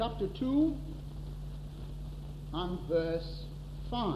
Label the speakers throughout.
Speaker 1: chapter 2 and verse 5.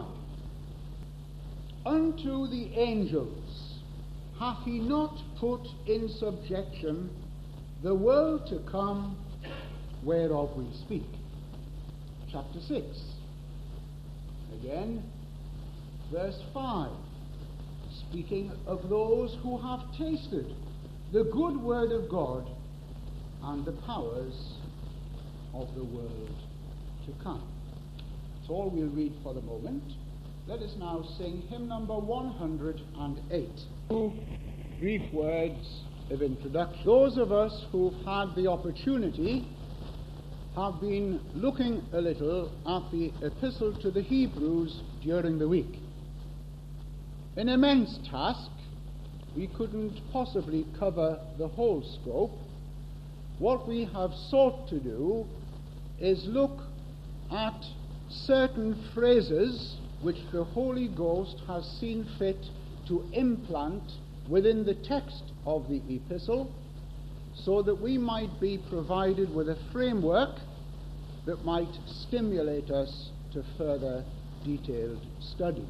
Speaker 1: Unto the angels hath he not put in subjection the world to come, whereof we speak. Chapter 6. Again, verse 5, speaking of those who have tasted the good word of God and the powers of the world to come. That's all we'll read for the moment. Let us now sing hymn number 108. Two brief words of introduction. Those of us who've had the opportunity have been looking a little at the Epistle to the Hebrews during the week. An immense task. We couldn't possibly cover the whole scope. What we have sought to do is look at certain phrases which the Holy Ghost has seen fit to implant within the text of the epistle, so that we might be provided with a framework that might stimulate us to further detailed study.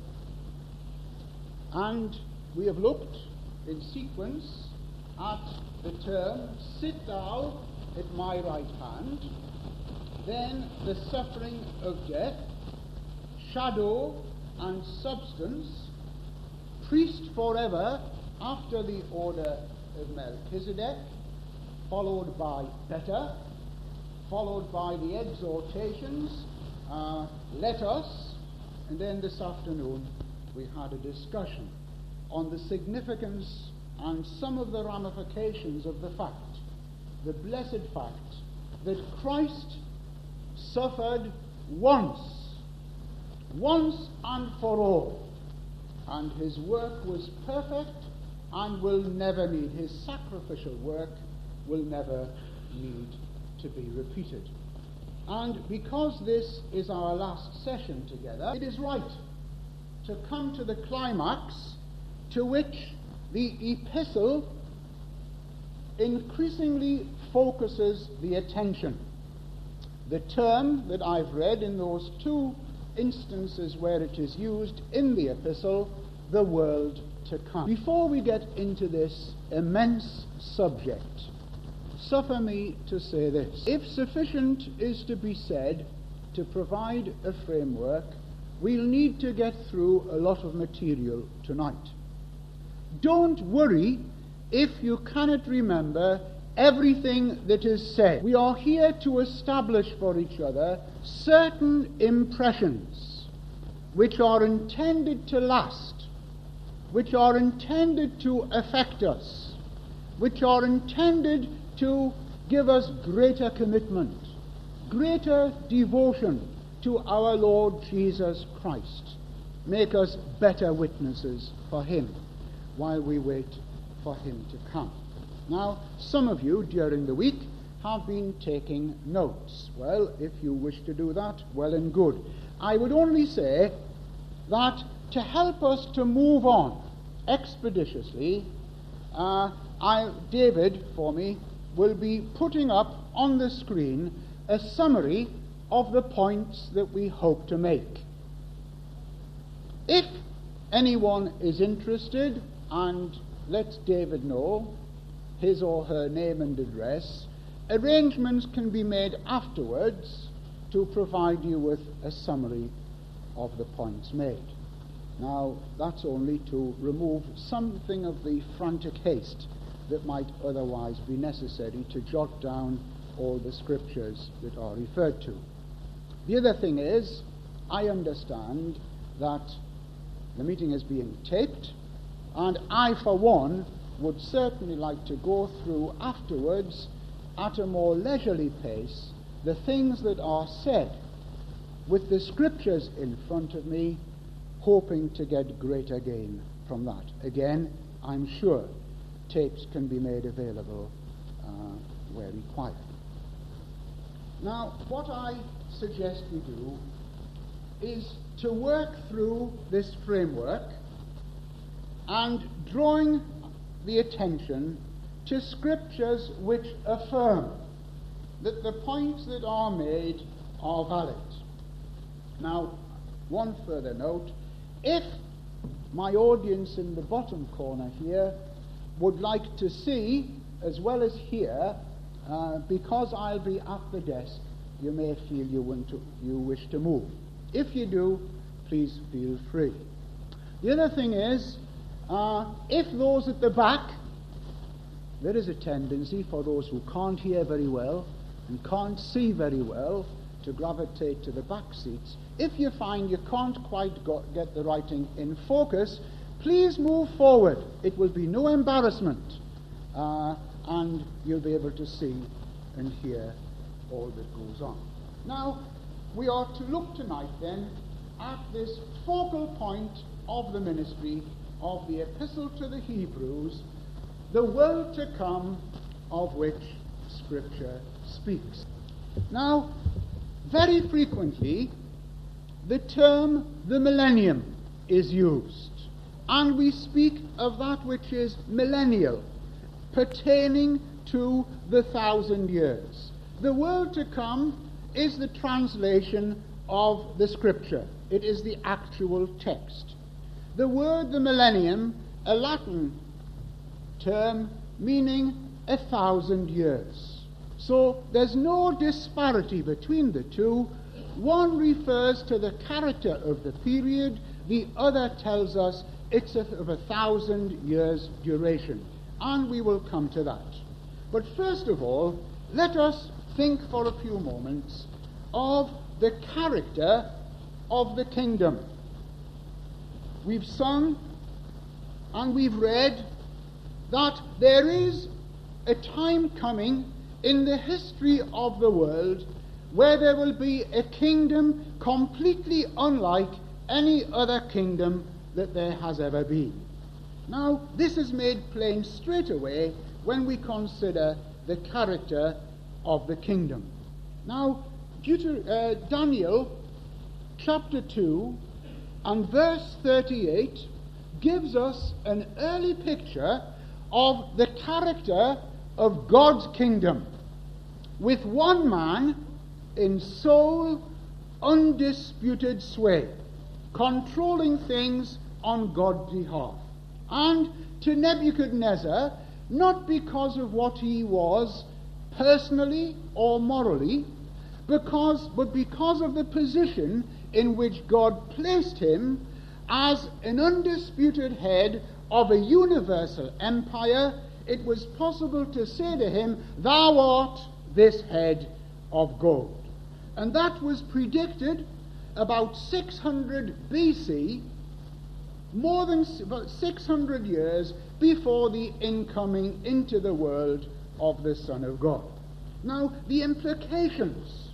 Speaker 1: And we have looked in sequence at the term, sit thou at my right hand, then the suffering of death, shadow and substance, priest forever after the order of Melchizedek, followed by better, followed by the exhortations, let us, and then this afternoon we had a discussion on the significance and some of the ramifications of the fact, the blessed fact, that Christ suffered once and for all, and his work was perfect and will never need, his sacrificial work will never need to be repeated. And because this is our last session together, it is right to come to the climax to which the epistle increasingly focuses the attention. The term that I've read in those two instances where it is used in the epistle, the world to come. Before we get into this immense subject, suffer me to say this. If sufficient is to be said to provide a framework, we'll need to get through a lot of material tonight. Don't worry if you cannot remember everything that is said. We are here to establish for each other certain impressions which are intended to last, which are intended to affect us, which are intended to give us greater commitment, greater devotion to our Lord Jesus Christ, make us better witnesses for him while we wait for him to come. Now, some of you during the week have been taking notes. Well, if you wish to do that, well and good. I would only say that to help us to move on expeditiously, David, for me, will be putting up on the screen a summary of the points that we hope to make. If anyone is interested and lets David know his or her name and address, arrangements can be made afterwards to provide you with a summary of the points made. Now, that's only to remove something of the frantic haste that might otherwise be necessary to jot down all the scriptures that are referred to. The other thing is, I understand that the meeting is being taped, and I, for one, would certainly like to go through afterwards at a more leisurely pace the things that are said with the scriptures in front of me, hoping to get greater gain from that. Again, I'm sure tapes can be made available where required. Now, what I suggest we do is to work through this framework and drawing the attention to scriptures which affirm that the points that are made are valid. Now, one further note: if my audience in the bottom corner here would like to see as well as hear, because I'll be at the desk, you may feel you wish to move. If you do, please feel free. The other thing is, if those at the back, there is a tendency for those who can't hear very well and can't see very well to gravitate to the back seats. If you find you can't quite get the writing in focus, please move forward. It will be no embarrassment, and you'll be able to see and hear all that goes on. Now, we are to look tonight then at this focal point of the ministry of the Epistle to the Hebrews, the world to come of which Scripture speaks. Now, very frequently, the term the millennium is used, and we speak of that which is millennial, pertaining to the 1,000 years. The world to come is the translation of the Scripture. It is the actual text. The word the millennium, a Latin term meaning 1,000 years. So there's no disparity between the two. One refers to the character of the period, the other tells us it's of 1,000 years duration, and we will come to that. But first of all, let us think for a few moments of the character of the kingdom. We've sung and we've read that there is a time coming in the history of the world where there will be a kingdom completely unlike any other kingdom that there has ever been. Now, this is made plain straight away when we consider the character of the kingdom. Now, Daniel chapter 2 and verse 38 gives us an early picture of the character of God's kingdom, with one man in sole, undisputed sway, controlling things on God's behalf. And to Nebuchadnezzar, not because of what he was personally or morally, but because of the position in which God placed him as an undisputed head of a universal empire. It was possible to say to him, "Thou art this head of gold." And that was predicted about 600 BC, more than about 600 years before the incoming into the world of the Son of God. Now, the implications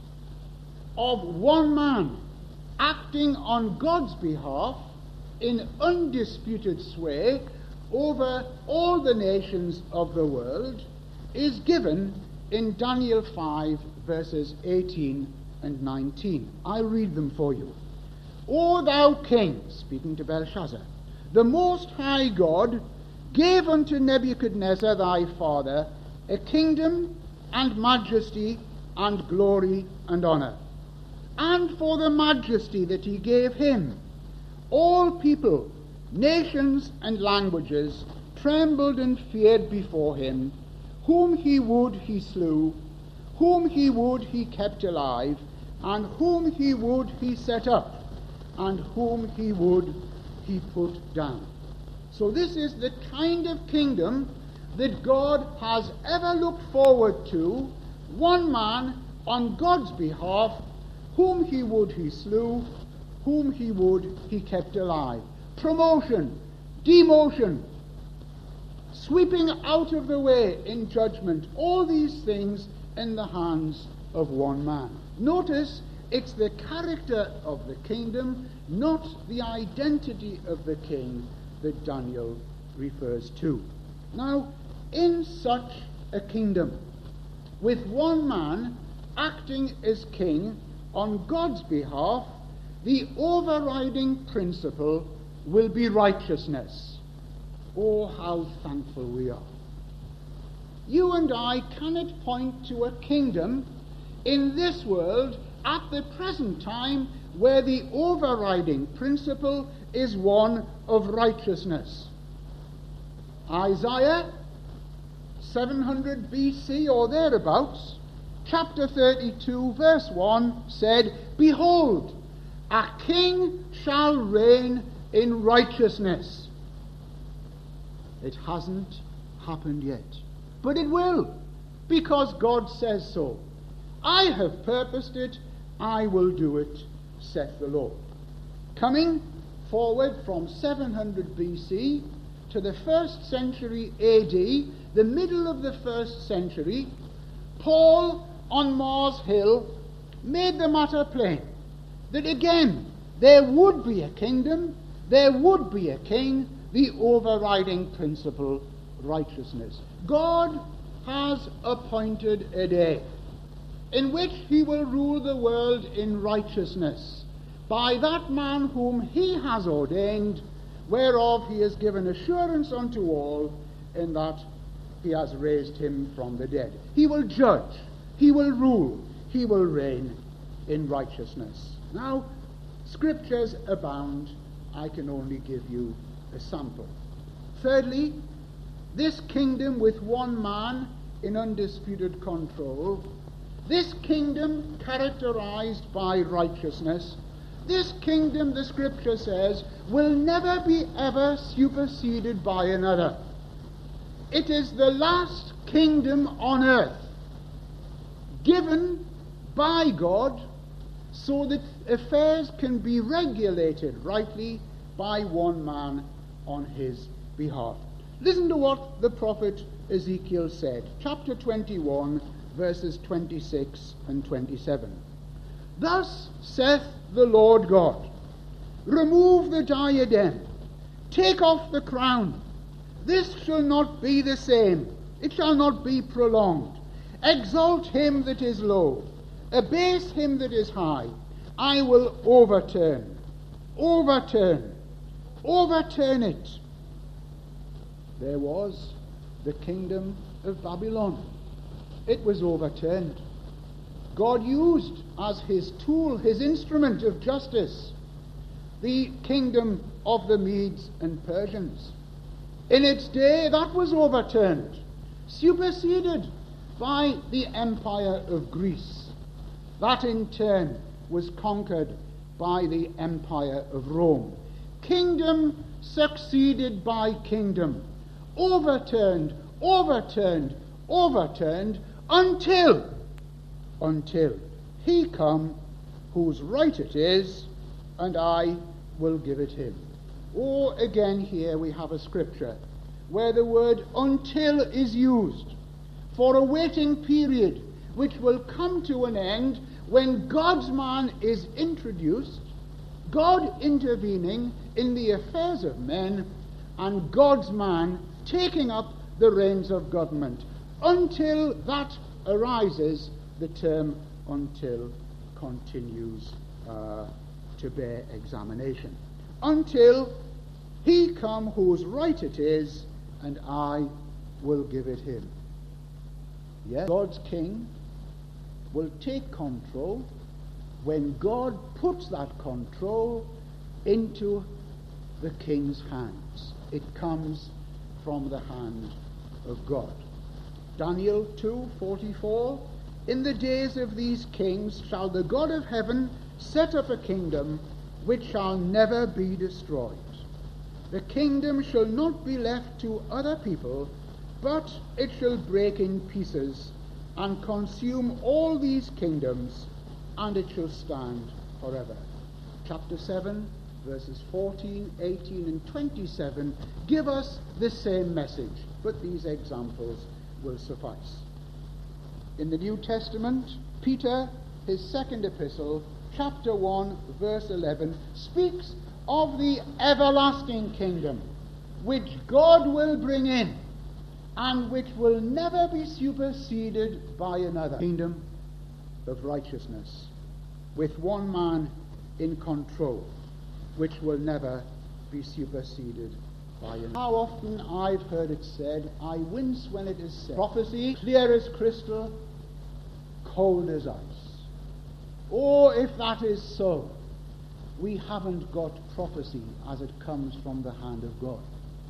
Speaker 1: of one man acting on God's behalf in undisputed sway over all the nations of the world is given in Daniel 5 verses 18 and 19. I'll read them for you. "O thou king," speaking to Belshazzar, "the Most High God gave unto Nebuchadnezzar thy father a kingdom and majesty and glory and honor. And for the majesty that he gave him, all people, nations and languages trembled and feared before him. Whom he would he slew, whom he would he kept alive, and whom he would he set up, and whom he would he put down." So this is the kind of kingdom that God has ever looked forward to. One man on God's behalf, whom he would he slew, whom he would he kept alive. Promotion, demotion, sweeping out of the way in judgment, all these things in the hands of one man. Notice, it's the character of the kingdom, not the identity of the king, that Daniel refers to. Now, in such a kingdom, with one man acting as king on God's behalf, the overriding principle will be righteousness. Oh, how thankful we are. You and I cannot point to a kingdom in this world at the present time, where the overriding principle is one of righteousness. Isaiah 700 BC or thereabouts, chapter 32 verse 1 said, "Behold, a king shall reign in righteousness." It hasn't happened yet, but it will, because God says so. "I have purposed it, I will do it, saith the Lord." Coming forward from 700 BC to the 1st century AD, the middle of the 1st century, Paul on Mars Hill made the matter plain that again there would be a kingdom, there would be a king, the overriding principle, righteousness. God has appointed a day in which he will rule the world in righteousness by that man whom he has ordained, whereof he has given assurance unto all, in that he has raised him from the dead. He will judge, he will rule, he will reign in righteousness. Now, scriptures abound. I can only give you a sample. Thirdly, this kingdom with one man in undisputed control, this kingdom characterized by righteousness, this kingdom, the scripture says, will never be ever superseded by another. It is the last kingdom on earth, given by God so that affairs can be regulated rightly by one man on his behalf. Listen to what the prophet Ezekiel said, chapter 21, verses 26 and 27. "Thus saith the Lord God, remove the diadem, take off the crown. This shall not be the same, it shall not be prolonged. Exalt him that is low, abase him that is high. I will overturn it." There was the kingdom of Babylon. It was overturned. God used as his tool, his instrument of justice, the kingdom of the Medes and Persians. In its day, that was overturned, superseded by the empire of Greece. That in turn was conquered by the empire of Rome. Kingdom succeeded by kingdom, overturned, until he come whose right it is, and I will give it him. Or again, here we have a scripture where the word "until" is used for a waiting period which will come to an end when God's man is introduced, God intervening in the affairs of men, and God's man taking up the reins of government. Until that arises, the term "until" continues to bear examination. Until he come whose right it is, and I will give it him. Yes, God's king will take control when God puts that control into the king's hands. It comes from the hand of God. Daniel 2:44, "In the days of these kings shall the God of heaven set up a kingdom which shall never be destroyed. The kingdom shall not be left to other people, but it shall break in pieces and consume all these kingdoms, and it shall stand forever." Chapter 7, verses 14, 18, and 27 give us the same message, but these examples will suffice. In the New Testament, Peter, his second epistle, chapter 1, verse 11, speaks of the everlasting kingdom which God will bring in and which will never be superseded by another. Kingdom of righteousness with one man in control, which will never be superseded by another. How often I've heard it said, I wince when it is said, prophecy clear as crystal, cold as ice. Or if that is so, we haven't got prophecy as it comes from the hand of God.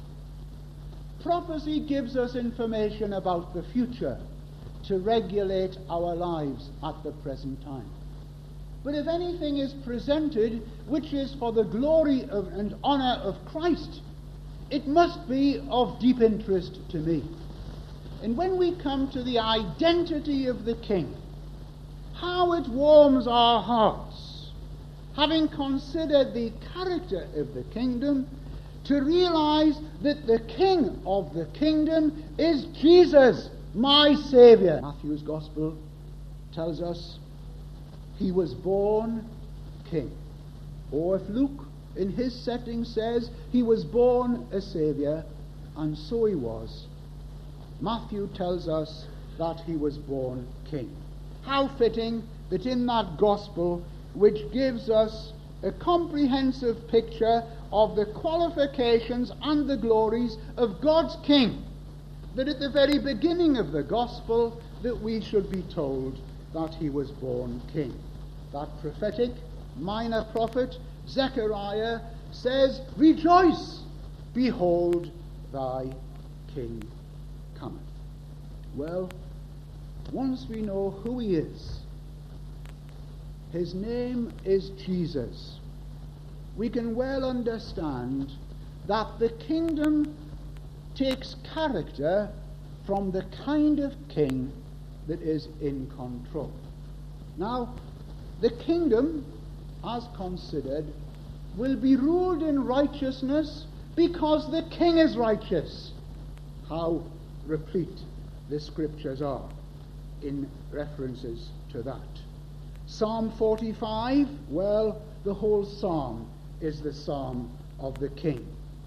Speaker 1: Prophecy gives us information about the future to regulate our lives at the present time. But if anything is presented which is for the glory and honor of Christ, it must be of deep interest to me. And when we come to the identity of the King, how it warms our hearts, having considered the character of the kingdom, to realize that the King of the kingdom is Jesus, my Saviour. Matthew's Gospel tells us he was born king. Or if Luke, in his setting, says he was born a Saviour, and so he was, Matthew tells us that he was born king. How fitting that in that Gospel, which gives us a comprehensive picture of the qualifications and the glories of God's King, that at the very beginning of the Gospel that we should be told that he was born king. That prophetic minor prophet Zechariah says, "Rejoice, behold thy king cometh." Well, once we know who he is, his name is Jesus, we can well understand that the kingdom takes character from the kind of king that is in control. Now, the kingdom, as considered, will be ruled in righteousness because the king is righteous. How replete the scriptures are in references to that. Psalm 45, well, the whole psalm is the psalm of the king.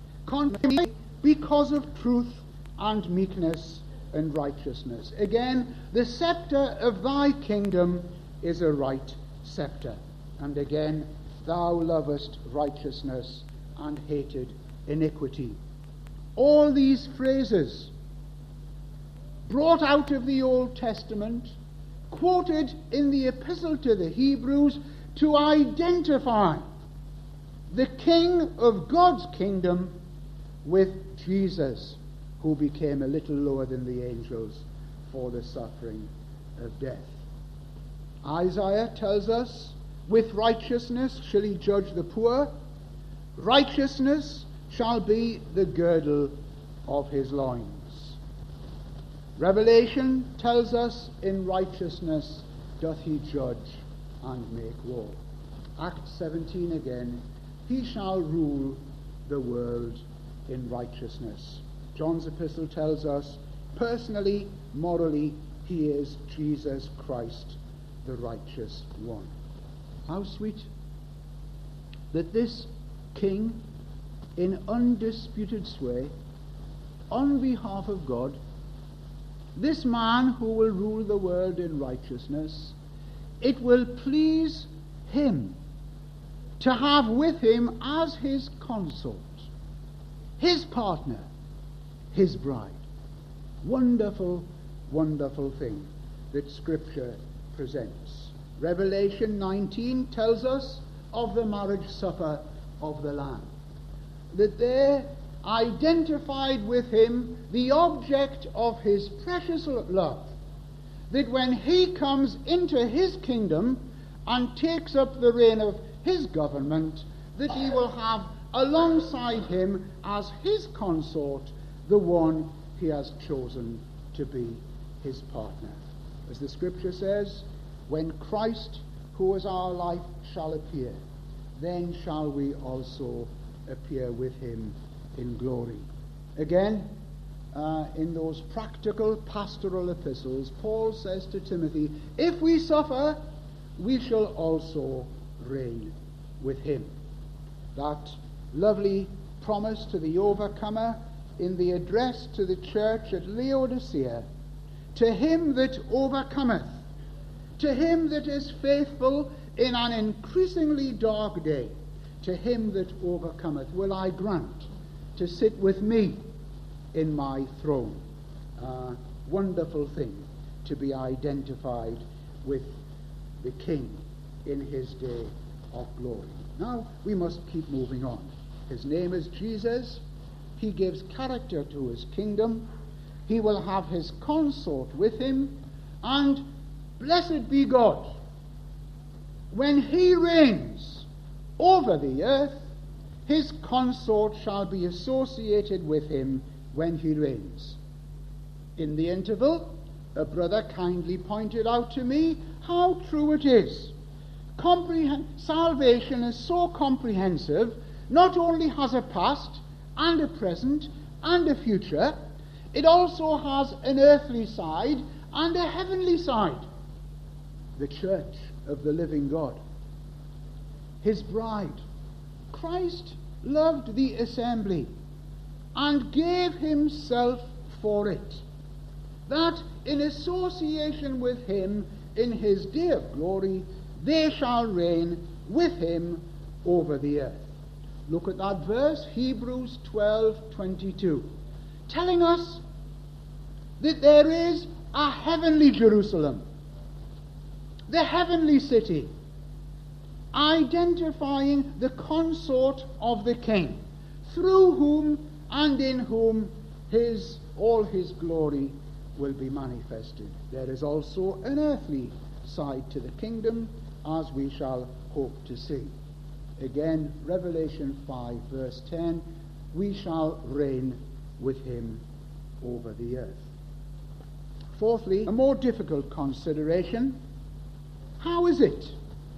Speaker 1: Because of truth and meekness and righteousness. Again, the scepter of thy kingdom is a right scepter. And again, thou lovest righteousness and hated iniquity. All these phrases brought out of the Old Testament, quoted in the epistle to the Hebrews to identify the king of God's kingdom with Jesus, who became a little lower than the angels for the suffering of death. Isaiah tells us, with righteousness shall he judge the poor, righteousness shall be the girdle of his loins. Revelation tells us, in righteousness doth he judge and make war. Acts 17 again, he shall rule the world in righteousness. John's epistle tells us, personally, morally, he is Jesus Christ, the righteous one. How sweet that this king, in undisputed sway, on behalf of God, this man who will rule the world in righteousness, it will please him to have with him as his consort, his partner, his bride. Wonderful, wonderful thing that Scripture presents. Revelation 19 tells us of the marriage supper of the Lamb, that there identified with him the object of his precious love, that when he comes into his kingdom and takes up the reign of his government, that he will have alongside him as his consort the one he has chosen to be his partner. As the scripture says, when Christ, who is our life, shall appear, then shall we also appear with him in glory. Again, in those practical pastoral epistles, Paul says to Timothy, if we suffer, we shall also reign with him. That lovely promise to the overcomer in the address to the church at Laodicea, to him that overcometh, to him that is faithful in an increasingly dark day, to him that overcometh will I grant to sit with me in my throne. Wonderful thing to be identified with the King in his day of glory. Now we must keep moving on. His name is Jesus. He gives character to his kingdom. He will have his consort with him, and blessed be God, when he reigns over the earth, his consort shall be associated with him when he reigns. In the interval, a brother kindly pointed out to me how true it is. Salvation is so comprehensive, not only has a past and a present and a future, it also has an earthly side and a heavenly side. The church of the living God, his bride. Christ loved the assembly and gave himself for it, that in association with him in his day of glory, they shall reign with him over the earth. Look at that verse, Hebrews 12:22, telling us that there is a heavenly Jerusalem, the heavenly city, identifying the consort of the King, through whom and in whom all his glory will be manifested. There is also an earthly side to the kingdom, as we shall hope to see. Again, Revelation 5 verse 10, we shall reign with him over the earth. Fourthly, a more difficult consideration: how is it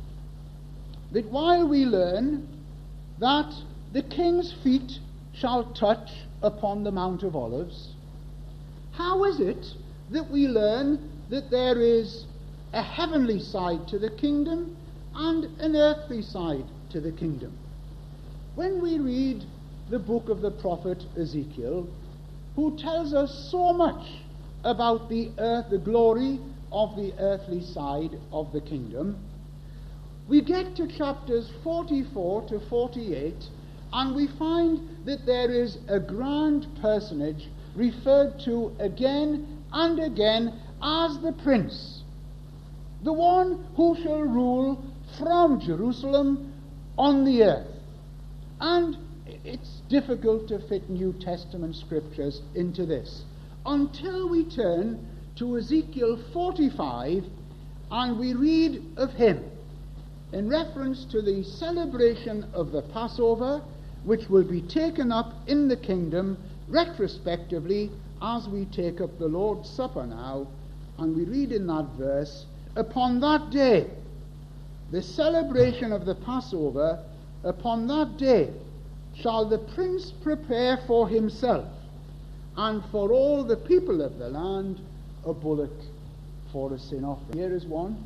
Speaker 1: that while we learn that the King's feet shall touch upon the Mount of Olives, how is it that we learn that there is a heavenly side to the kingdom and an earthly side to the kingdom? When we read the book of the prophet Ezekiel, who tells us so much about the glory of the earthly side of the kingdom, we get to chapters 44 to 48, and we find that there is a grand personage referred to again and again as the Prince, the one who shall rule from Jerusalem on the earth. And it's difficult to fit New Testament scriptures into this until we turn to Ezekiel 45 and we read of him in reference to the celebration of the Passover, which will be taken up in the kingdom retrospectively as we take up the Lord's Supper now. And we read in that verse, upon that day, the celebration of the Passover, upon that day shall the prince prepare for himself and for all the people of the land a bullock for a sin offering. Here is one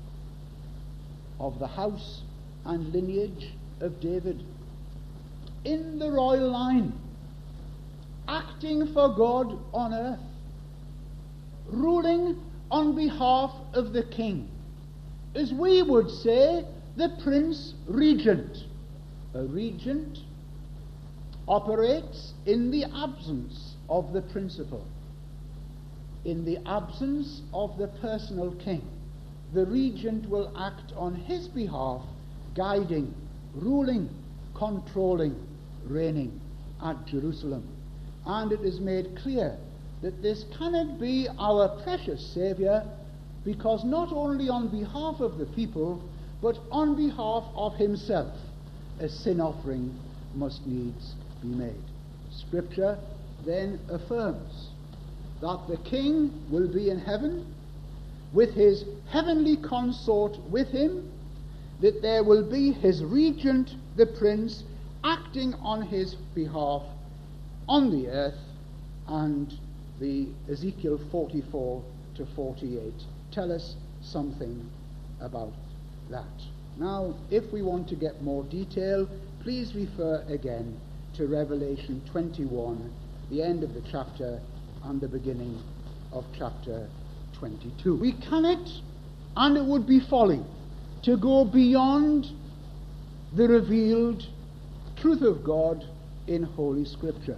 Speaker 1: of the house and lineage of David, in the royal line, acting for God on earth, ruling on behalf of the king, as we would say, the prince regent. A regent operates in the absence of the principal, in the absence of the personal king. The regent will act on his behalf, guiding, ruling, controlling, reigning at Jerusalem. And it is made clear that this cannot be our precious Saviour, because not only on behalf of the people, but on behalf of himself, a sin offering must needs be made. Scripture then affirms that the king will be in heaven with his heavenly consort with him, that there will be his regent, the prince, acting on his behalf on the earth. And the Ezekiel 44 to 48 tell us something about that. Now, if we want to get more detail, please refer again to Revelation 21, the end of the chapter and the beginning of chapter 22. We cannot, and it would be folly, to go beyond the revealed truth of God in Holy Scripture.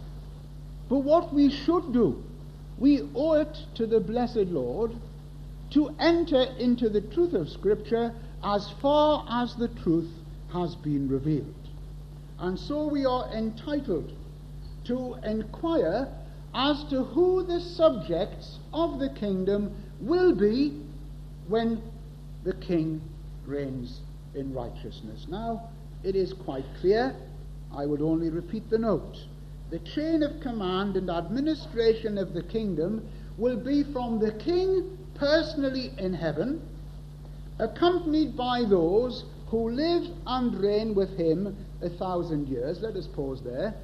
Speaker 1: But what we should do, we owe it to the blessed Lord to enter into the truth of Scripture as far as the truth has been revealed. And so we are entitled to inquire as to who the subjects of the kingdom will be when the king reigns in righteousness. Now, it is quite clear, I would only repeat the note. The chain of command and administration of the kingdom will be from the king personally in heaven, accompanied by those who live and reign with him 1,000 years. Let us pause there.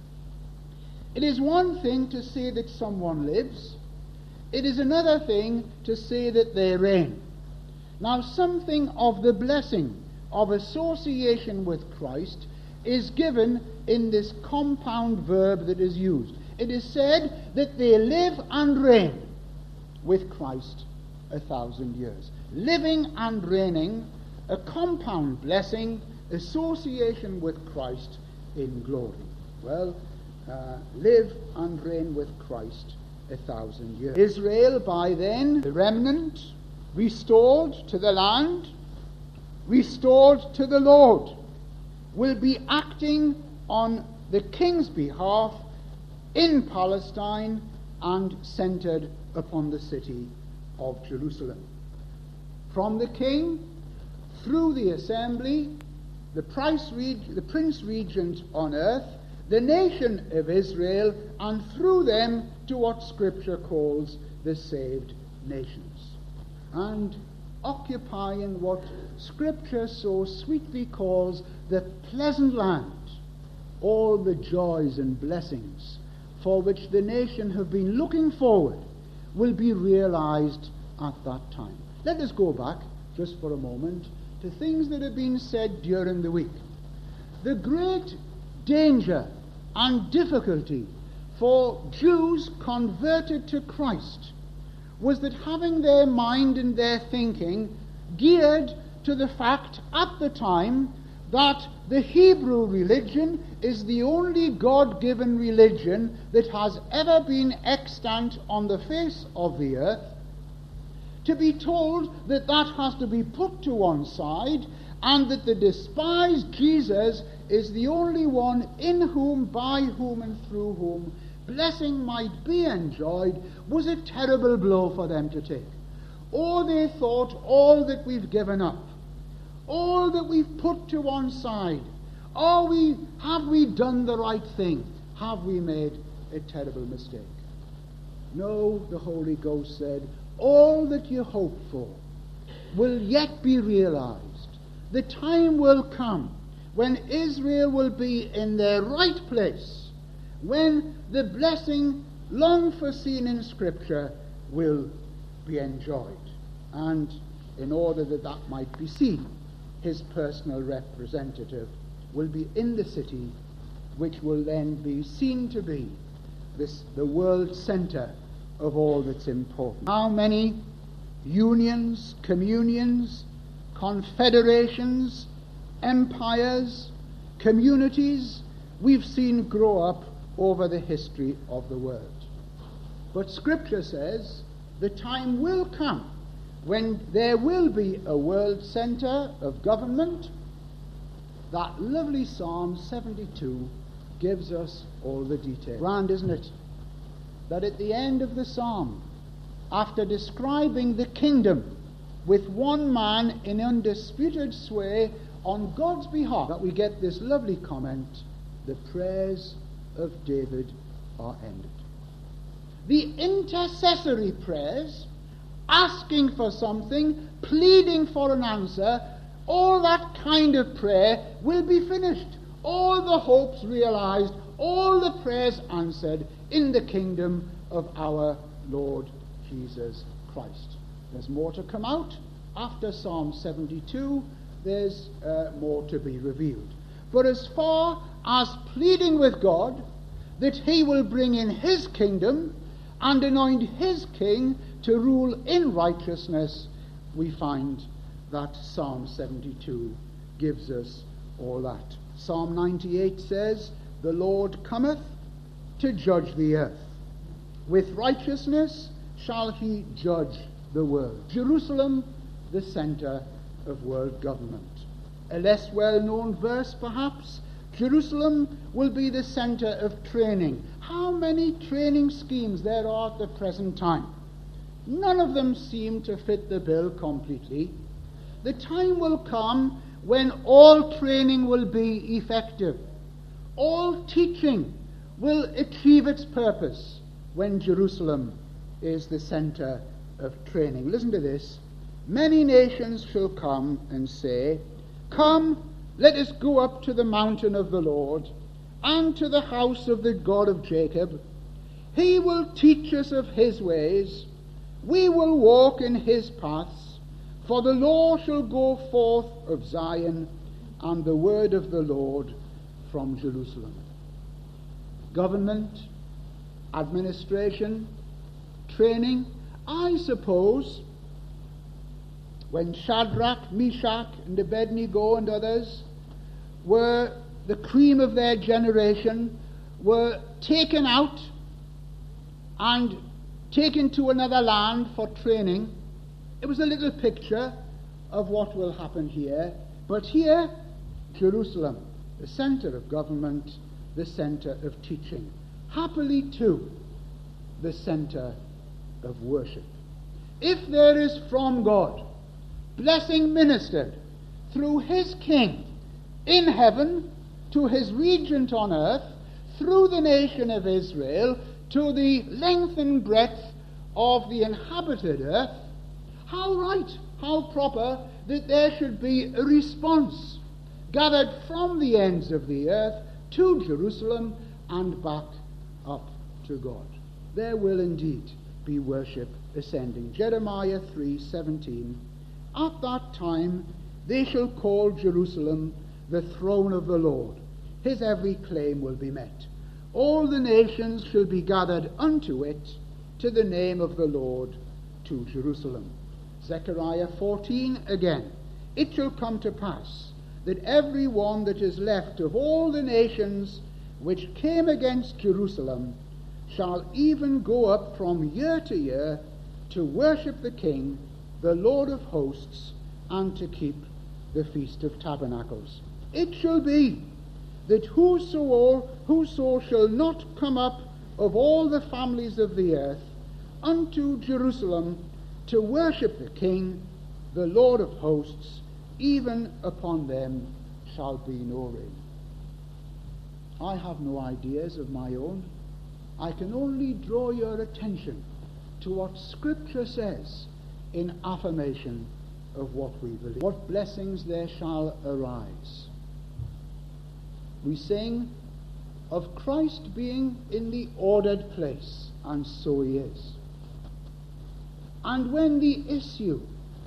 Speaker 1: It is one thing to say that someone lives. It is another thing to say that they reign. Now, something of the blessing of association with Christ is given in this compound verb that is used. It is said that they live and reign with Christ 1,000 years. Living and reigning, a compound blessing, association with Christ in glory. Well, live and reign with Christ 1,000 years. Israel, by then, the remnant, restored to the land, restored to the Lord, will be acting on the king's behalf in Palestine and centered upon the city of Jerusalem. From the king, through the assembly, the prince regent on earth, the nation of Israel, and through them to what Scripture calls the saved nations. And occupying what Scripture so sweetly calls the pleasant land, all the joys and blessings for which the nation have been looking forward will be realized at that time. Let us go back just for a moment to things that have been said during the week. The great danger and difficulty for Jews converted to Christ was that having their mind and their thinking geared to the fact at the time that the Hebrew religion is the only God-given religion that has ever been extant on the face of the earth, to be told that that has to be put to one side and that the despised Jesus is the only one in whom, by whom, and through whom blessing might be enjoyed, was a terrible blow for them to take. Oh, they thought, all that we've given up, all that we've put to one side, have we done the right thing? Have we made a terrible mistake? No, the Holy Ghost said, all that you hope for will yet be realized. The time will come when Israel will be in their right place, when the blessing long foreseen in Scripture will be enjoyed. And in order that that might be seen, his personal representative will be in the city, which will then be seen to be the world center of all that's important. How many unions, communions, confederations, empires, communities we've seen grow up over the history of the world. But Scripture says the time will come when there will be a world center of government. That lovely Psalm 72 gives us all the details. Grand, isn't it? That at the end of the psalm, after describing the kingdom with one man in undisputed sway on God's behalf, that we get this lovely comment, the prayers of David are ended. The intercessory prayers, asking for something, pleading for an answer, all that kind of prayer will be finished. All the hopes realized, all the prayers answered in the kingdom of our Lord Jesus Christ. There's more to come out. After Psalm 72, there's more to be revealed. But as far as pleading with God that he will bring in his kingdom and anoint his king to rule in righteousness, we find that Psalm 72 gives us all that. Psalm 98 says, the Lord cometh to judge the earth. With righteousness shall he judge the world. Jerusalem, the center of world government. A less well-known verse, perhaps, Jerusalem will be the center of training. How many training schemes there are at the present time? None of them seem to fit the bill completely. The time will come when all training will be effective. All teaching will achieve its purpose when Jerusalem is the center of training. Listen to this. Many nations shall come and say, "Come, let us go up to the mountain of the Lord, and to the house of the God of Jacob. He will teach us of his ways. We will walk in his paths. For the law shall go forth of Zion, and the word of the Lord from Jerusalem." Government, administration, training. I suppose when Shadrach, Meshach, and Abednego and others were the cream of their generation, were taken out and taken to another land for training, it was a little picture of what will happen here. But here, Jerusalem, the center of government, the center of teaching. Happily, too, the center of worship. If there is from God blessing ministered through his king in heaven to his regent on earth, through the nation of Israel to the length and breadth of the inhabited earth, how right, how proper that there should be a response gathered from the ends of the earth to Jerusalem and back up to God. There will indeed be worship ascending. Jeremiah 3:17. At that time they shall call Jerusalem the throne of the Lord. His every claim will be met. All the nations shall be gathered unto it, to the name of the Lord, to Jerusalem. Zechariah 14 again. It shall come to pass that every one that is left of all the nations which came against Jerusalem shall even go up from year to year to worship the King, the Lord of hosts, and to keep the Feast of Tabernacles. It shall be that whoso shall not come up of all the families of the earth unto Jerusalem to worship the King, the Lord of hosts, even upon them shall be no rain. I have no ideas of my own. I can only draw your attention to what Scripture says in affirmation of what we believe. What blessings there shall arise. We sing of Christ being in the ordered place, and so he is. And when the issue,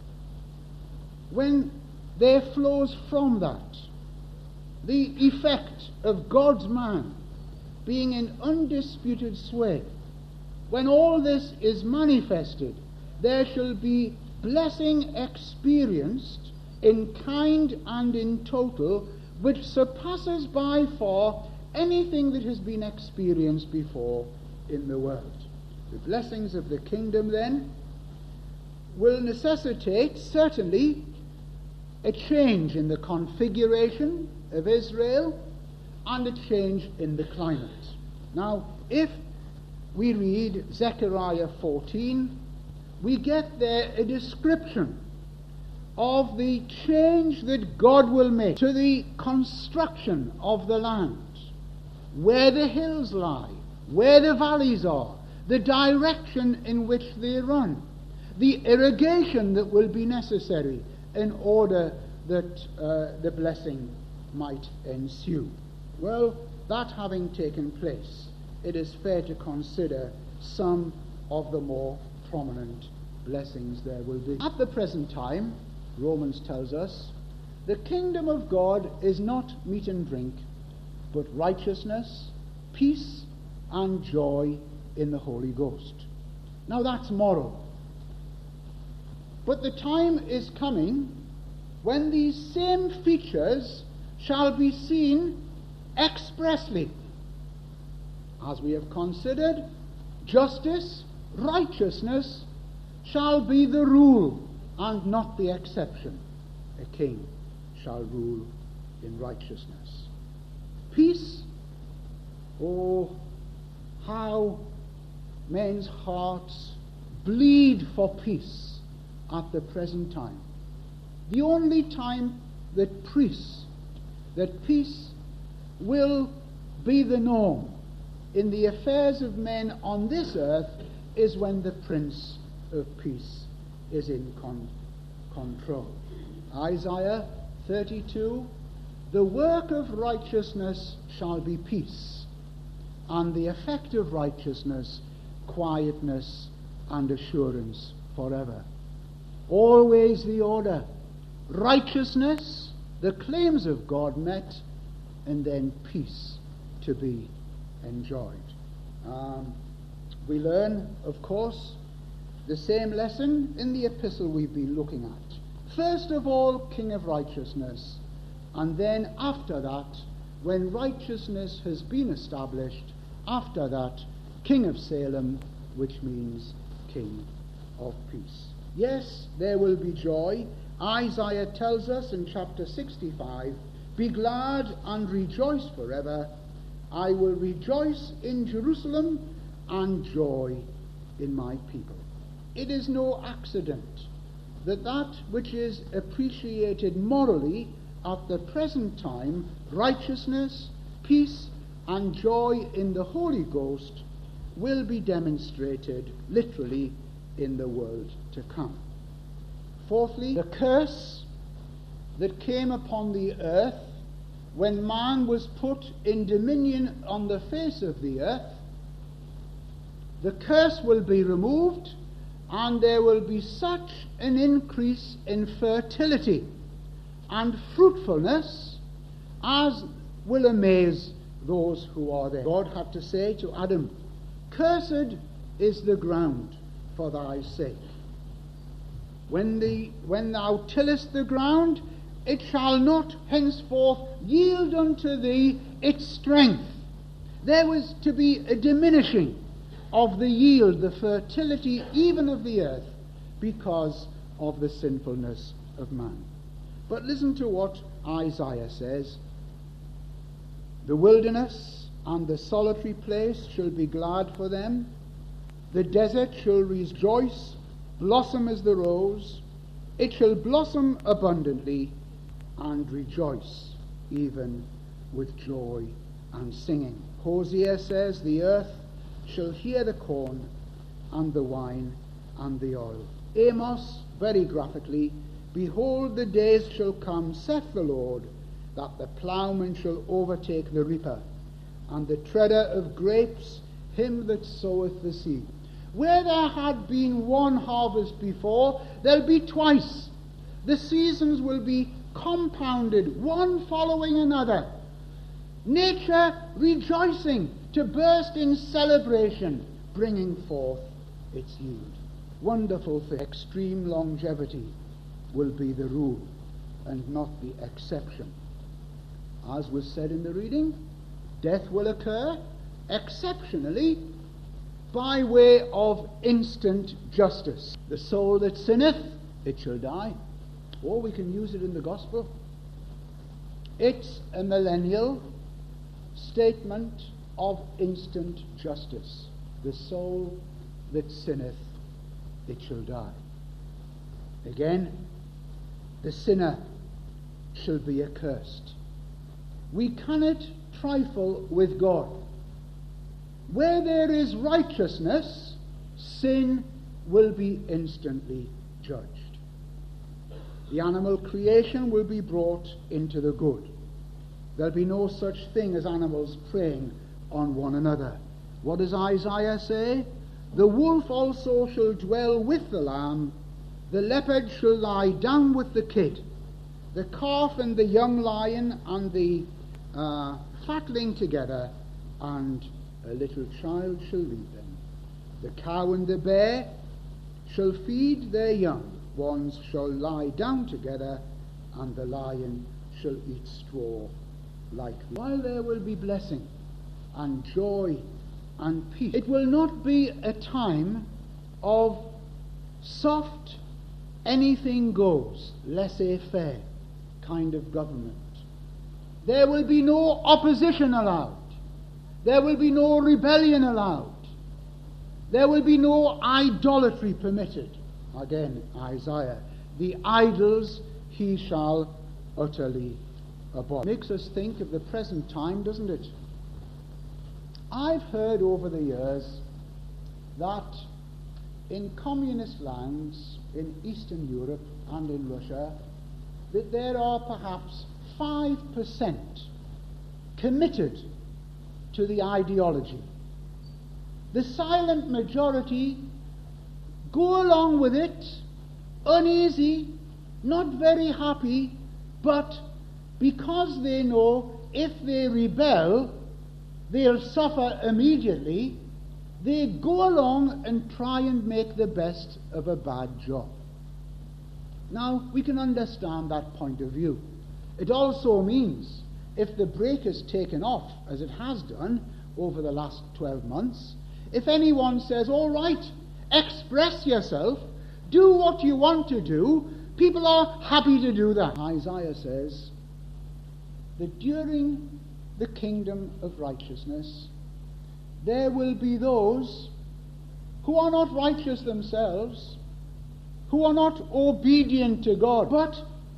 Speaker 1: when there flows from that the effect of God's man being in undisputed sway, when all this is manifested, there shall be blessing experienced in kind and in total, which surpasses by far anything that has been experienced before in the world. The blessings of the kingdom, then, will necessitate, certainly, a change in the configuration of Israel and a change in the climate. Now, if we read Zechariah 14, we get there a description of the change that God will make to the construction of the land, where the hills lie, where the valleys are, the direction in which they run, the irrigation that will be necessary in order that the blessing might ensue. Well, that having taken place, it is fair to consider some of the more prominent blessings there will be. At the present time, Romans tells us, the kingdom of God is not meat and drink, but righteousness, peace, and joy in the Holy Ghost. Now that's moral. But the time is coming when these same features shall be seen expressly. As we have considered, justice, righteousness shall be the rule and not the exception. A king shall rule in righteousness. Peace, oh, how men's hearts bleed for peace at the present time. The only time that peace will be the norm in the affairs of men on this earth is when the Prince of Peace is in control. Isaiah 32, the work of righteousness shall be peace, and the effect of righteousness, quietness and assurance forever. Always the order: righteousness, the claims of God met, and then peace to be enjoyed. We learn, of course, the same lesson in the epistle we've been looking at. First of all, King of righteousness, and then after that, when righteousness has been established, after that, King of Salem, which means King of peace. Yes, there will be joy. Isaiah tells us in chapter 65, "Be glad and rejoice forever. I will rejoice in Jerusalem and joy in my people." It is no accident that that which is appreciated morally at the present time, righteousness, peace, and joy in the Holy Ghost, will be demonstrated literally in the world to come. Fourthly, the curse that came upon the earth when man was put in dominion on the face of the earth, the curse will be removed, and there will be such an increase in fertility and fruitfulness as will amaze those who are there. God had to say to Adam, "Cursed is the ground for thy sake. When thou tillest the ground, it shall not henceforth yield unto thee its strength." There was to be a diminishing of the yield, the fertility even of the earth, because of the sinfulness of man. But listen to what Isaiah says: "The wilderness and the solitary place shall be glad for them. The desert shall rejoice, blossom as the rose. It shall blossom abundantly and rejoice, even with joy and singing." Hosea says, "The earth shall hear the corn and the wine and the oil." Amos, very graphically, "Behold, the days shall come, saith the Lord, that the plowman shall overtake the reaper, and the treader of grapes him that soweth the seed." Where there had been one harvest before, there'll be twice. The seasons will be compounded, one following another. Nature rejoicing to burst in celebration, bringing forth its yield. Wonderful thing. Extreme longevity will be the rule and not the exception. As was said in the reading, death will occur exceptionally by way of instant justice. "The soul that sinneth, it shall die." Or we can use it in the gospel. It's a millennial statement of instant justice. "The soul that sinneth, it shall die." Again, the sinner shall be accursed. We cannot trifle with God. Where there is righteousness, sin will be instantly judged. The animal creation will be brought into the good. There'll be no such thing as animals preying on one another. What does Isaiah say? "The wolf also shall dwell with the lamb, the leopard shall lie down with the kid, the calf and the young lion and the fatling together, and a little child shall lead them. The cow and the bear shall feed their young ones, shall lie down together, and the lion shall eat straw like the..." While there will be blessing and joy and peace, it will not be a time of soft, anything goes, laissez-faire kind of government. There will be no opposition allowed. There will be no rebellion allowed. There will be no idolatry permitted. Again, Isaiah, the idols he shall utterly abhor. Makes us think of the present time, doesn't it? I've heard over the years that in communist lands in Eastern Europe and in Russia, that there are perhaps 5% committed to the ideology. The silent majority go along with it, uneasy, not very happy, but because they know if they rebel, they'll suffer immediately, they go along and try and make the best of a bad job. Now, we can understand that point of view. It also means, if the brake is taken off, as it has done over the last 12 months, if anyone says, all right, express yourself, do what you want to do, people are happy to do that. Isaiah says that during the kingdom of righteousness, there will be those who are not righteous themselves, who are not obedient to God, but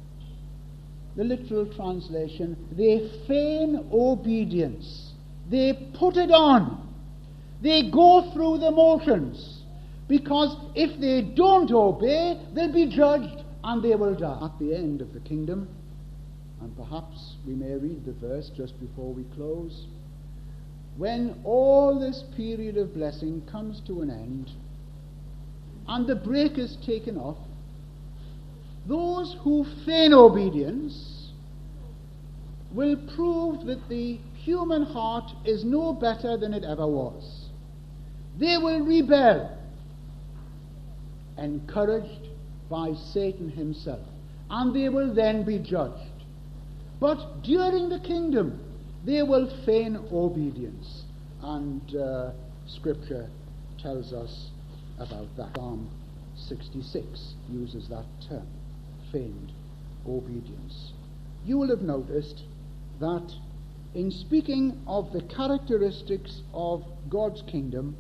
Speaker 1: the literal translation, they feign obedience. They put it on. They go through the motions, because if they don't obey, they'll be judged and they will die. At the end of the kingdom, and perhaps we may read the verse just before we close, when all this period of blessing comes to an end and the brake is taken off, those who feign obedience will prove that the human heart is no better than it ever was. They will rebel, encouraged by Satan himself, and they will then be judged. But during the kingdom, they will feign obedience, and Scripture tells us about that. Psalm 66 uses that term, feigned obedience. You will have noticed that in speaking of the characteristics of God's kingdom,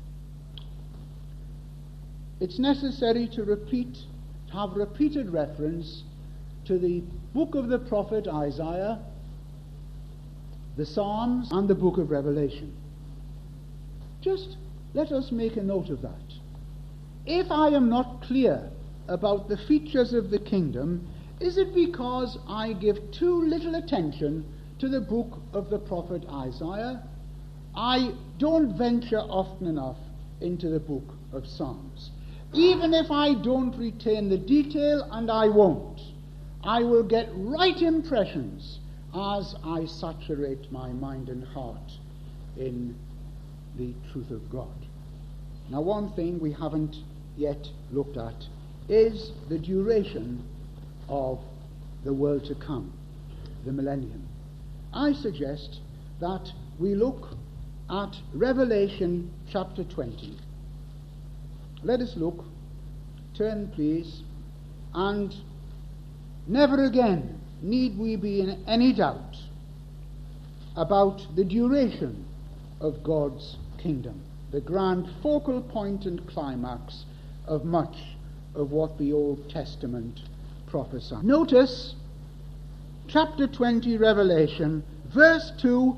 Speaker 1: it's necessary to have repeated reference to the book of the prophet Isaiah, the Psalms, and the book of Revelation. Just let us make a note of that. If I am not clear about the features of the kingdom, is it because I give too little attention to the book of the prophet Isaiah? I don't venture often enough into the book of Psalms. Even if I don't retain the detail, and I won't, I will get right impressions as I saturate my mind and heart in the truth of God. Now, one thing we haven't yet looked at is the duration of the world to come, the millennium. I suggest that we look at Revelation chapter 20. Let us look, turn please, and never again need we be in any doubt about the duration of God's kingdom, the grand focal point and climax of much of what the Old Testament prophesies. Notice chapter 20, Revelation, verse 2,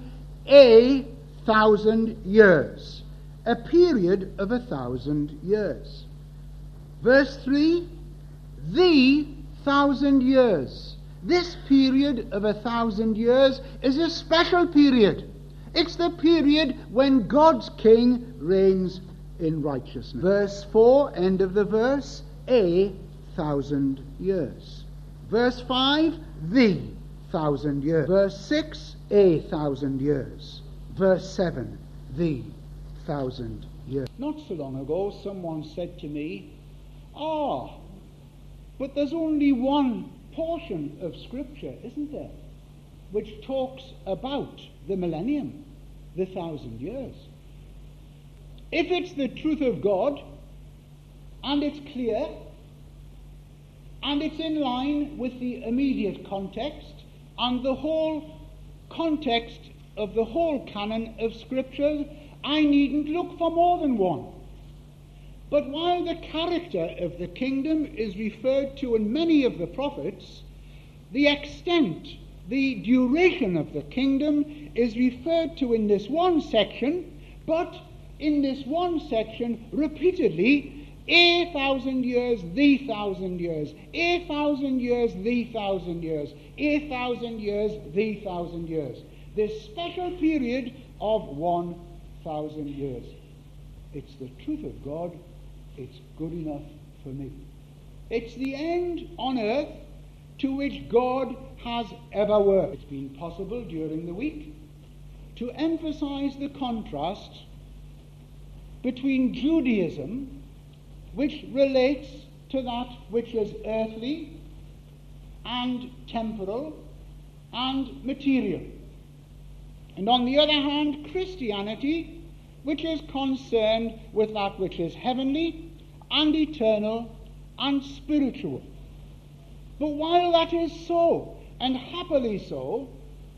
Speaker 1: 1,000 years. A period of 1,000 years. Verse 3, the 1,000 years. This period of 1,000 years is a special period. It's the period when God's king reigns in righteousness. Verse 4, end of the verse, 1,000 years. Verse 5, the 1,000 years. Verse 6, 1,000 years. Verse 7, the 1,000 years. Not so long ago, someone said to me, but there's only one portion of Scripture, isn't there, which talks about the millennium, the 1,000 years. If it's the truth of God, and it's clear, and it's in line with the immediate context and the whole context of the whole canon of Scripture. I needn't look for more than one. But while the character of the kingdom is referred to in many of the prophets, the extent, the duration of the kingdom is referred to in this one section, but in this one section repeatedly, 1,000 years, the 1,000 years, 1,000 years, the 1,000 years, 1,000 years, the 1,000 years. This special period of 1,000 years. It's the truth of God. It's good enough for me. It's the end on earth to which God has ever worked. It's been possible during the week to emphasize the contrast between Judaism, which relates to that which is earthly and temporal and material, and on the other hand, Christianity, which is concerned with that which is heavenly and eternal and spiritual. But while that is so, and happily so,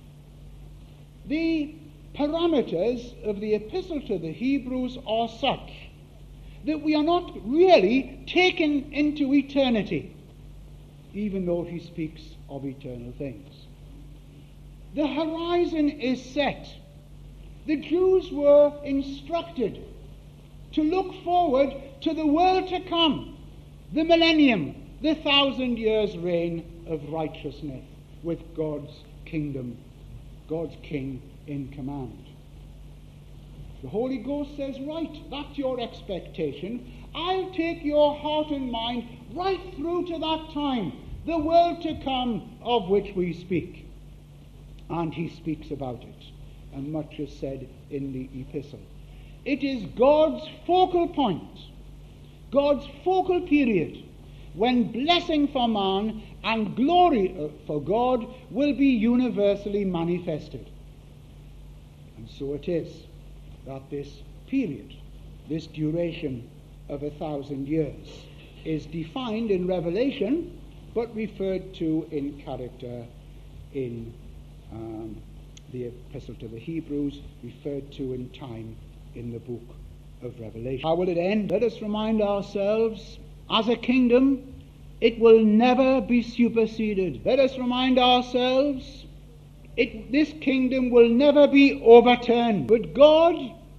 Speaker 1: the parameters of the Epistle to the Hebrews are such that we are not really taken into eternity, even though he speaks of eternal things. The horizon is set. The Jews were instructed to look forward to the world to come, the millennium, the 1,000 years reign of righteousness with God's kingdom, God's king in command. The Holy Ghost says, right, that's your expectation. I'll take your heart and mind right through to that time, the world to come of which we speak. And he speaks about it, and much is said in the epistle. It is God's focal point, God's focal period, when blessing for man and glory for God will be universally manifested. And so it is that this period, this duration of 1,000 years, is defined in Revelation, but referred to in character in the Epistle to the Hebrews, referred to in time in the book of Revelation. How will it end? Let us remind ourselves, as a kingdom, it will never be superseded. Let us remind ourselves, this kingdom will never be overturned. But God,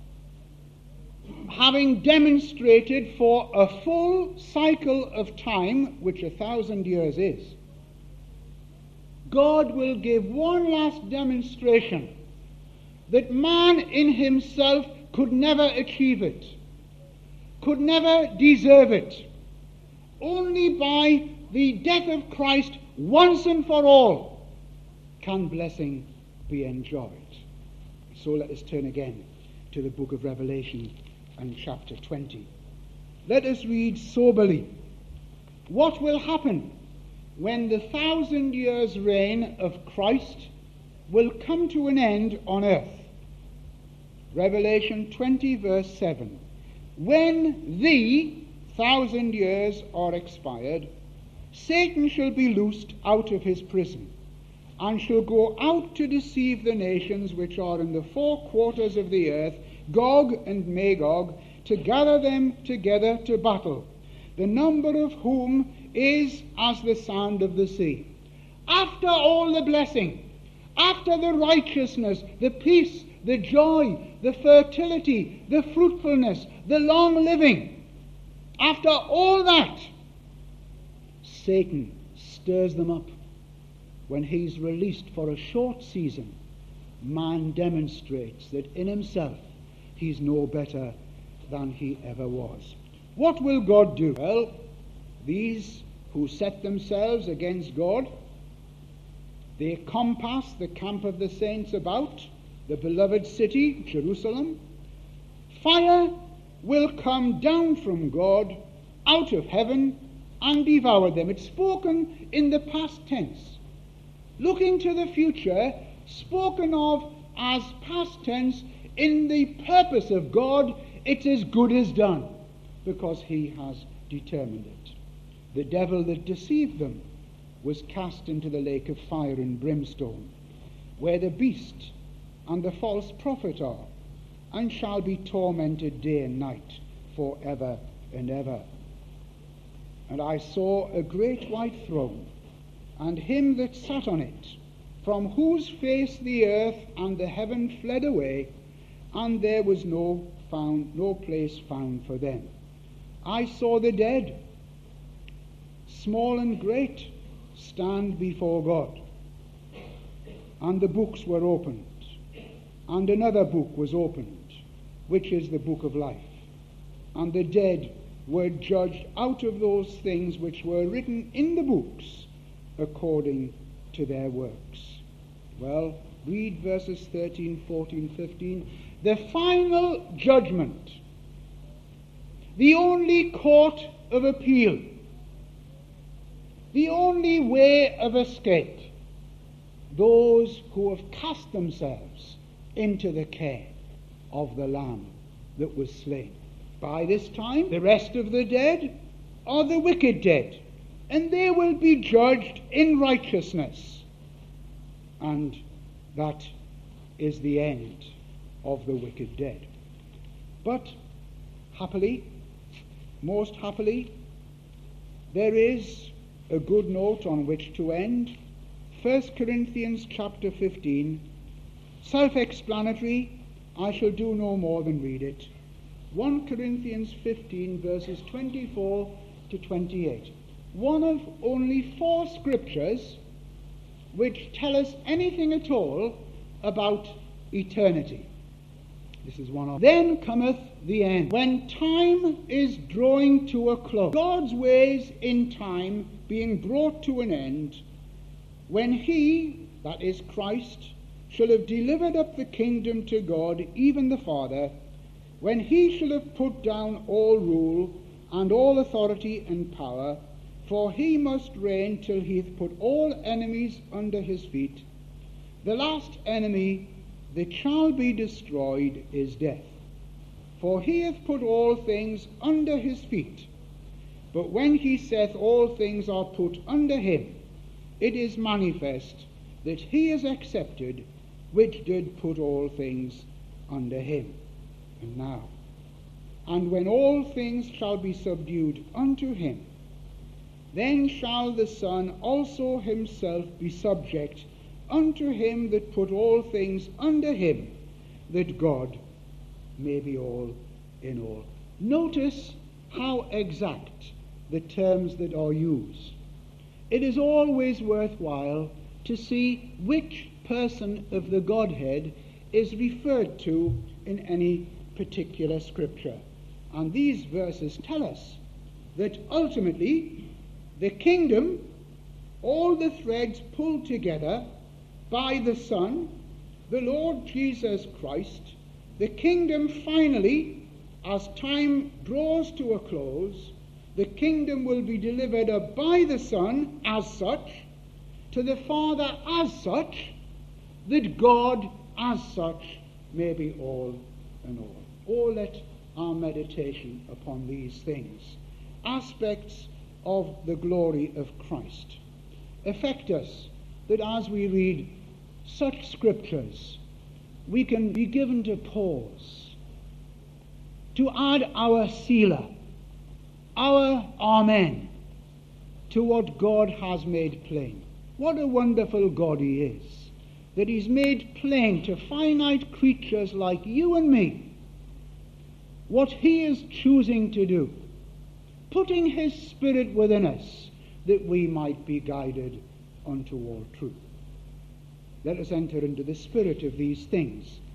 Speaker 1: having demonstrated for a full cycle of time, which 1,000 years is, God will give one last demonstration that man in himself could never achieve it, could never deserve it. Only by the death of Christ once and for all can blessing be enjoyed. So let us turn again to the book of Revelation and chapter 20. Let us read soberly what will happen when the 1,000 years reign of Christ will come to an end on earth. Revelation 20 verse 7. When the 1,000 years are expired, Satan shall be loosed out of his prison, and shall go out to deceive the nations which are in the four quarters of the earth, Gog and Magog, to gather them together to battle, the number of whom is as the sand of the sea. After all the blessing, after the righteousness, the peace, the joy, the fertility, the fruitfulness, the long living, after all that, Satan stirs them up. When he's released for a short season, man demonstrates that in himself he's no better than he ever was. What will God do? Well, these who set themselves against God, they compass the camp of the saints about, the beloved city, Jerusalem. Fire will come down from God out of heaven and devour them. It's spoken in the past tense. Looking to the future, spoken of as past tense, in the purpose of God, it's as good as done, because he has determined it. The devil that deceived them was cast into the lake of fire and brimstone, where the beast and the false prophet are, and shall be tormented day and night for ever and ever. And I saw a great white throne, and him that sat on it, from whose face the earth and the heaven fled away, and there was no place found for them. I saw the dead, small and great, stand before God, and the books were opened, and another book was opened, which is the book of life. And the dead were judged out of those things which were written in the books according to their works. Well, read verses 13, 14, 15. The final judgment, the only court of appeal, the only way of escape, those who have cast themselves into the care of the Lamb that was slain. By this time, the rest of the dead are the wicked dead, and they will be judged in righteousness. And that is the end of the wicked dead. But happily, most happily, there is a good note on which to end. 1 Corinthians chapter 15, self-explanatory, I shall do no more than read it. 1 Corinthians 15 verses 24 to 28. One of only 4 scriptures which tell us anything at all about eternity. This is one of them. Then cometh the end, when time is drawing to a close, God's ways in time being brought to an end, when he, that is Christ, shall have delivered up the kingdom to God, even the Father, when he shall have put down all rule and all authority and power, for he must reign till he hath put all enemies under his feet. The last enemy that shall be destroyed is death. For he hath put all things under his feet. But when he saith all things are put under him, it is manifest that he is accepted which did put all things under him. And now, and when all things shall be subdued unto him, then shall the Son also himself be subject unto him that put all things under him, that God may be all in all. Notice how exact the terms that are used. It is always worthwhile to see which person of the Godhead is referred to in any particular scripture. And these verses tell us that ultimately the kingdom, all the threads pulled together by the Son, the Lord Jesus Christ, the kingdom finally, as time draws to a close, the kingdom will be delivered up by the Son as such, to the Father as such, that God as such may be all in all. Oh, let our meditation upon these things, aspects of the glory of Christ, affect us, that as we read such scriptures, we can be given to pause, to add our selah, our amen, to what God has made plain. What a wonderful God he is, that he's made plain to finite creatures like you and me what he is choosing to do, putting his Spirit within us, that we might be guided unto all truth. Let us enter into the spirit of these things